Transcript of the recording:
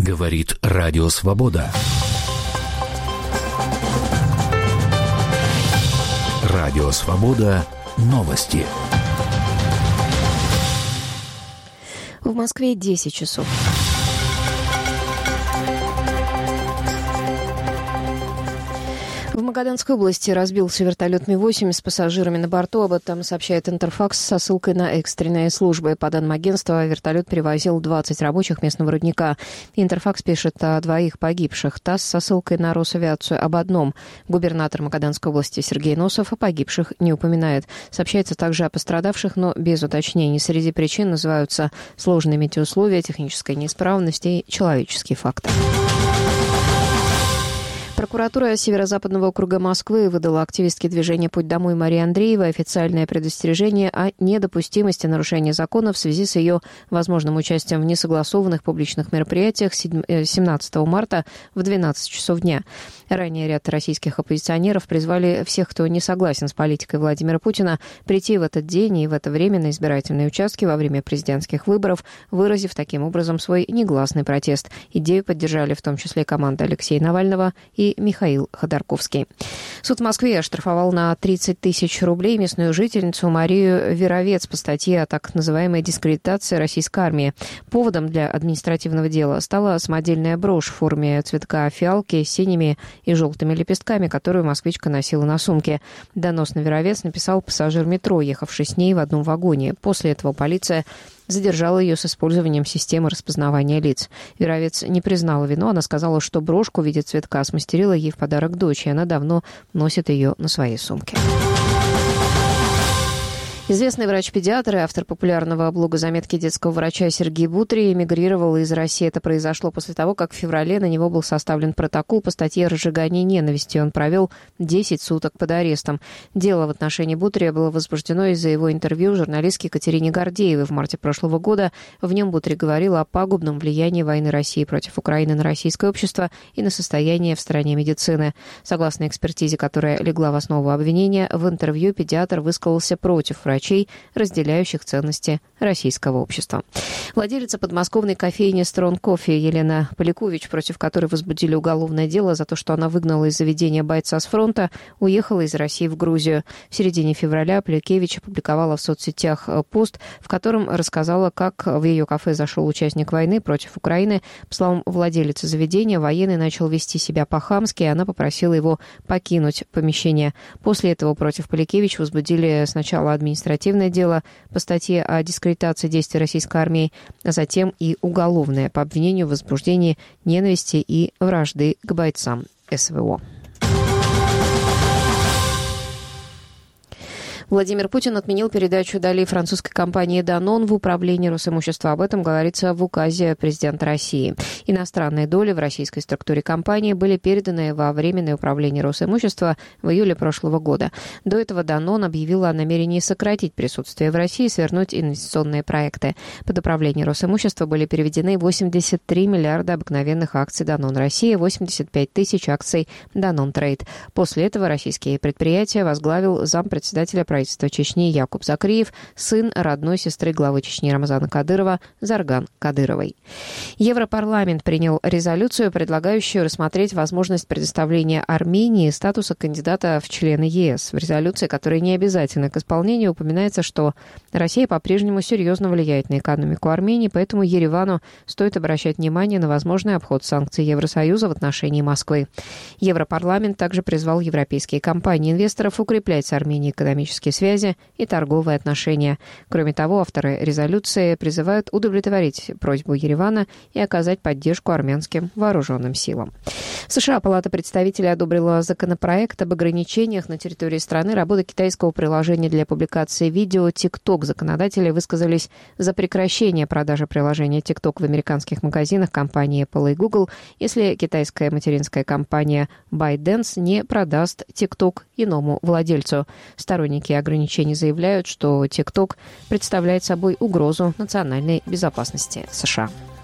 Говорит Радио Свобода. Радио Свобода. Новости. В Москве 10 часов. В Магаданской области разбился вертолет Ми-8 с пассажирами на борту. Об этом сообщает Интерфакс со ссылкой на экстренные службы. По данным агентства, вертолет перевозил 20 рабочих местного рудника. Интерфакс пишет о 2 погибших. ТАСС со ссылкой на Росавиацию об 1. Губернатор Магаданской области Сергей Носов о погибших не упоминает. Сообщается также о пострадавших, но без уточнений. Среди причин называются сложные метеоусловия, техническая неисправность и человеческий фактор. Прокуратура Северо-Западного округа Москвы выдала активистке движения «Путь домой» Марии Андреевой официальное предостережение о недопустимости нарушения закона в связи с ее возможным участием в несогласованных публичных мероприятиях 17 марта в 12 часов дня. Ранее ряд российских оппозиционеров призвали всех, кто не согласен с политикой Владимира Путина, прийти в этот день и в это время на избирательные участки во время президентских выборов, выразив таким образом свой негласный протест. Идею поддержали в том числе команда Алексея Навального и Михаил Ходорковский. Суд в Москве оштрафовал на 30 тысяч рублей местную жительницу Марию Веровец по статье о так называемой дискредитации российской армии. Поводом для административного дела стала самодельная брошь в форме цветка фиалки с синими и желтыми лепестками, которую москвичка носила на сумке. Донос на Веровец написал пассажир метро, ехавший с ней в одном вагоне. После этого полиция задержала ее с использованием системы распознавания лиц. Веровец не признала вину. Она сказала, что брошку в виде цветка смастерила ей в подарок дочь, и она давно носит ее на своей сумке. Известный врач-педиатр и автор популярного блога «Заметки детского врача» Сергей Бутри эмигрировал из России. Это произошло после того, как в феврале на него был составлен протокол по статье «Разжигание ненависти». Он провел 10 суток под арестом. Дело в отношении Бутри было возбуждено из-за его интервью журналистке Катерине Гордеевой в марте прошлого года. В нем Бутри говорил о пагубном влиянии войны России против Украины на российское общество и на состояние в стране медицины. Согласно экспертизе, которая легла в основу обвинения, в интервью педиатр высказался против врачей, разделяющих ценности российского общества. Владелица подмосковной кофейни «Стронг Кофе» Елена Полякович, против которой возбудили уголовное дело за то, что она выгнала из заведения бойца с фронта, уехала из России в Грузию. В середине февраля Полякевич опубликовала в соцсетях пост, в котором рассказала, как в ее кафе зашел участник войны против Украины. По словам владелицы заведения, военный начал вести себя по-хамски, и она попросила его покинуть помещение. После этого против Полякевич возбудили сначала административное дело по статье о дискредитации действий российской армии, а затем и уголовное по обвинению в возбуждении ненависти и вражды к бойцам СВО. Владимир Путин отменил передачу долей французской компании «Данон» в управление Росимущества. Об этом говорится в указе президента России. Иностранные доли в российской структуре компании были переданы во Временное управление Росимущества в июле прошлого года. До этого «Данон» объявила о намерении сократить присутствие в России и свернуть инвестиционные проекты. Под управление Росимущества были переведены 83 миллиарда обыкновенных акций «Данон Россия», 85 тысяч акций «Данон Трейд». После этого российские предприятия возглавил зампредседателя правительства Чечни Якуб Закриев, сын родной сестры главы Чечни Рамзана Кадырова Зарган Кадыровой. Европарламент принял резолюцию, предлагающую рассмотреть возможность предоставления Армении статуса кандидата в члены ЕС. В резолюции, которая не обязательна к исполнению, упоминается, что Россия по-прежнему серьезно влияет на экономику Армении, поэтому Еревану стоит обращать внимание на возможный обход санкций Евросоюза в отношении Москвы. Европарламент также призвал европейские компании и инвесторов укреплять с Арменией экономические связи и торговые отношения. Кроме того, авторы резолюции призывают удовлетворить просьбу Еревана и оказать поддержку армянским вооруженным силам. В США Палата представителей одобрила законопроект об ограничениях на территории страны работы китайского приложения для публикации видео TikTok. Законодатели высказались за прекращение продажи приложения TikTok в американских магазинах компании Apple и Google, если китайская материнская компания ByteDance не продаст TikTok иному владельцу. Сторонники ограничений заявляют, что TikTok представляет собой угрозу национальной безопасности США.